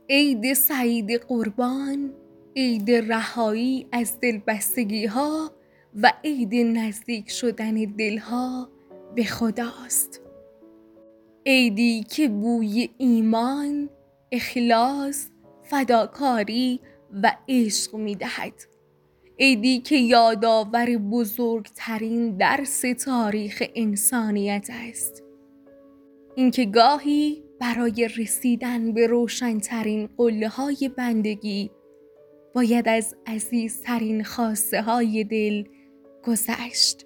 عید سعید قربان، عید رهایی از دلبستگی ها و عید نزدیک شدن دلها به خداست. عیدی که بوی ایمان، اخلاص، فداکاری و عشق می دهد. عیدی که یادآور بزرگترین درس تاریخ انسانیت است. اینکه گاهی برای رسیدن به روشن‌ترین قله‌های بندگی باید از عزیزترین خواسته های دل گذشت.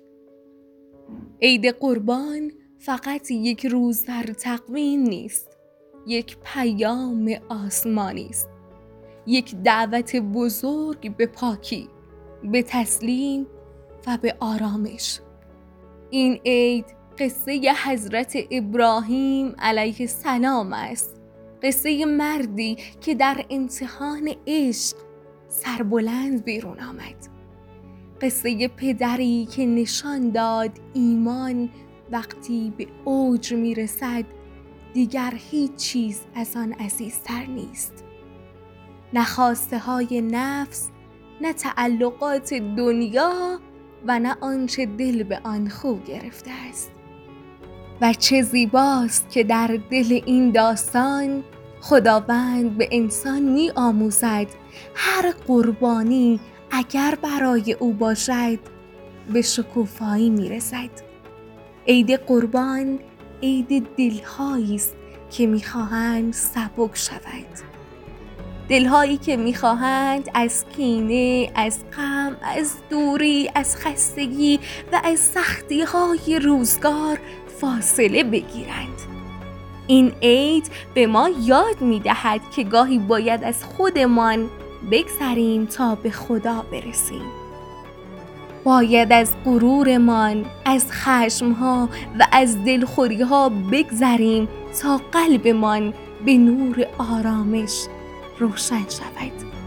عید قربان فقط یک روز در تقویم نیست، یک پیام آسمانی است، یک دعوت بزرگ به پاکی، به تسلیم و به آرامش. این عید قصه حضرت ابراهیم علیه السلام است، قصه مردی که در امتحان عشق سربلند بیرون آمد، قصه پدری که نشان داد ایمان وقتی به اوج میرسد دیگر هیچ چیز از آن عزیزتر نیست. نه خواسته های نفس، نه تعلقات دنیا و نه آنچه دل به آن خو گرفته است. و چه زیباست که در دل این داستان خداوند به انسان می آموزد هر قربانی اگر برای او باشد به شکوفایی می رسد. عید قربان عید دلهایی است که می خواهند سبک شود. دلهایی که می خواهند از کینه، از غم، از دوری، از خستگی و از سختی های روزگار فاصله بگیرند. این عید به ما یاد می دهد که گاهی باید از خودمان بگذریم تا به خدا برسیم. باید از غرورمان، از خشمها و از دلخوریها بگذریم تا قلبمان به نور آرامش روشن شود.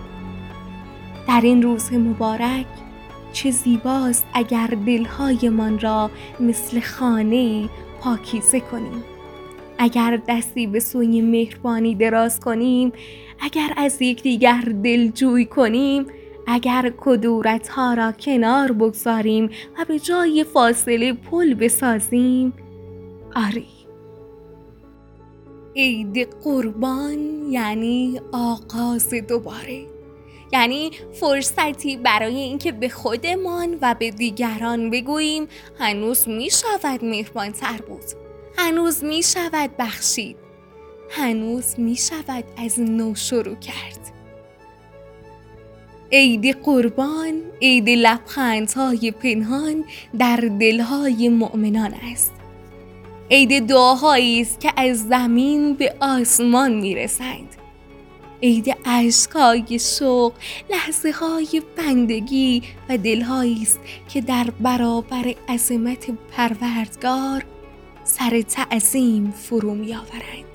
در این روز مبارک چه زیباست اگر دلهایمان را مثل خانه‌ای پاکیزه کنیم، اگر دستی به سوی مهربانی دراز کنیم، اگر از یکدیگر دلجویی کنیم، اگر کدورت‌ها را کنار بگذاریم و به جای فاصله پل بسازیم. آری، عید قربان یعنی آغاز دوباره، یعنی فرصتی برای اینکه به خودمان و به دیگران بگوییم هنوز می شود مهربان‌تر بود، هنوز می شود بخشید، هنوز می شود از نو شروع کرد. عید قربان عید لبخندهای پنهان در دلهای مؤمنان است. عید دعاهایی است که از زمین به آسمان می رسند. عید اشک‌های شوق، لحظه‌های بندگی و دلهایی است که در برابر عظمت پروردگار سر تعظیم فرو می‌آورند.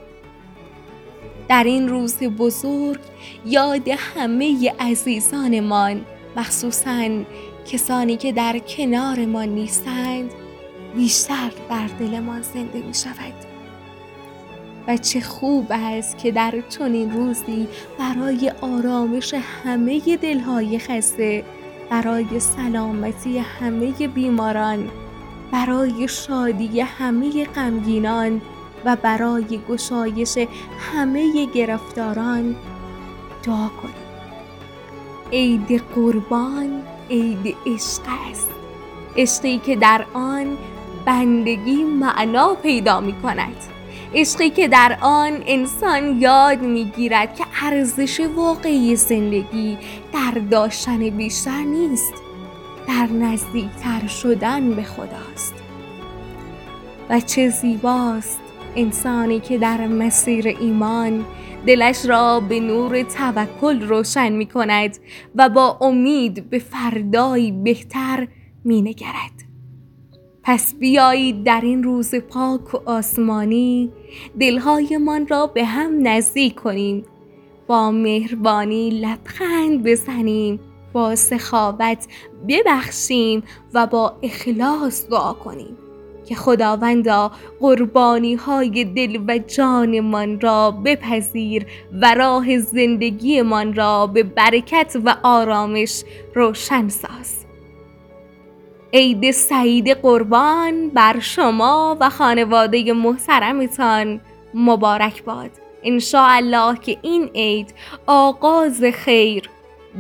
در این روز بزرگ یاد همه عزیزانمان، مخصوصاً کسانی که در کنارمان نیستند، بیشتر در دلمان زنده می شود. و چه خوب است که در چنین روزی برای آرامش همه دلهای خسته، برای سلامتی همه بیماران، برای شادی همه غمگینان و برای گشایش همه گرفتاران دعا کنیم. عید قربان عید عشق است، عشقی که در آن بندگی معنا پیدا می کند، عشقی که در آن انسان یاد می گیرد که ارزش واقعی زندگی در داشتن بیشتر نیست، در نزدیکتر شدن به خداست. و چه زیباست انسانی که در مسیر ایمان دلش را به نور توکل روشن می کند و با امید به فردایی بهتر می نگرد. پس بیایید در این روز پاک و آسمانی دلهایمان را به هم نزدیک کنیم، با مهربانی لبخند بزنیم، با سخاوت ببخشیم و با اخلاص دعا کنیم که خداوندا قربانی های دل و جانمان را بپذیر و راه زندگیمان را به برکت و آرامش روشن ساز. عید سعید قربان بر شما و خانواده محترمتان مبارک باد. انشاءالله که این عید آغاز خیر،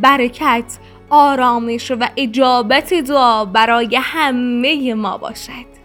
برکت، آرامش و اجابت دعا برای همه ما باشد.